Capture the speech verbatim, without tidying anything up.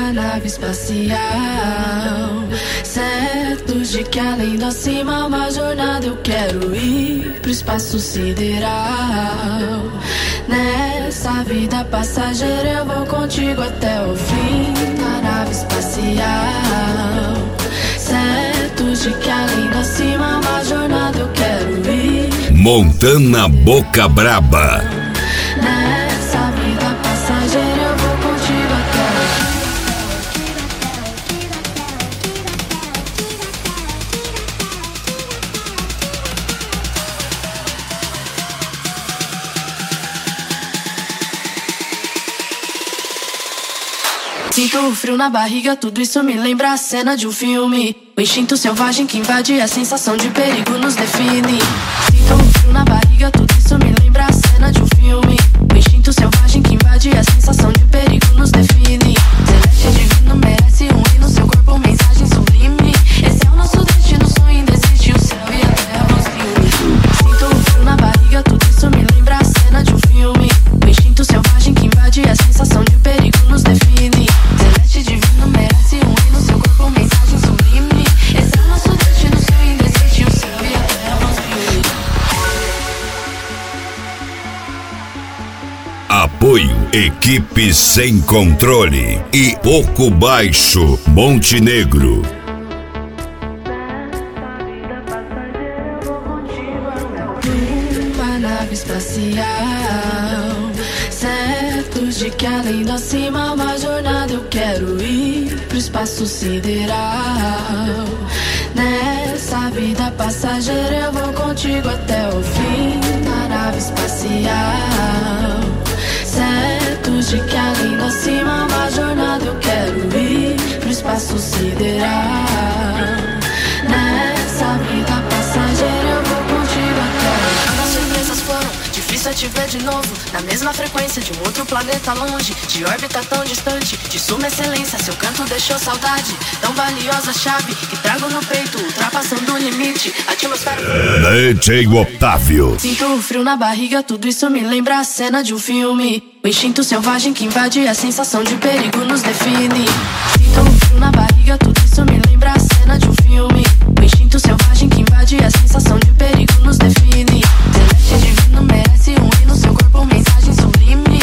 Uma nave espacial, certo de que além do acima uma jornada eu quero ir pro espaço sideral. Nessa vida passageira eu vou contigo até o fim. Na nave espacial, certo de que além do acima uma jornada eu quero ir. Montana Boca Braba. Nessa vida passageira eu vou contigo até o fim. Sinto o frio na barriga, tudo isso me lembra a cena de um filme. O instinto selvagem que invade, a sensação de perigo nos define. Sinto o frio na barriga, tudo isso me lembra a cena de um filme. O instinto selvagem que invade, a sensação de perigo nos define. Celeste divino merece um hino, seu corpo mensagem sublime. Esse é o nosso destino, sonho indesiste, o céu e a terra os filmes. Sinto o frio na barriga, tudo isso me lembra a cena de um filme. O instinto selvagem que invade, a sensação de perigo nos define. Celeste divino merece um hino, seu corpo mensagem sublime. Esse é o nosso destino, sonho indesiste, o céu e a terra os filmes. Apoio Equipe Sem Controle e Pouco Baixo Montenegro. Uma nave espacial, certo de que além do acima uma jornada eu quero ir pro espaço sideral. Nessa vida passageira eu vou contigo até o fim. Na nave espacial, certo de que além do acima uma jornada eu quero ir pro espaço sideral. Nessa vida passageira eu vou contigo até o fim. As surpresas foram, difícil é te ver de novo, na mesma frequência de um outro planeta longe, de órbita tão distante, de suma excelência, seu canto deixou saudade. Tão valiosa chave que trago no peito, ultrapassando o limite, atmosfera. D J Otávio. Sinto o frio na barriga, tudo isso me lembra a cena de um filme. O instinto selvagem que invade, a sensação de perigo nos define. Sinto o frio na barriga, tudo isso me lembra a cena de um filme. O instinto selvagem que invade, a sensação de perigo nos define. Celeste divino merece um hino, seu corpo mensagem sublime.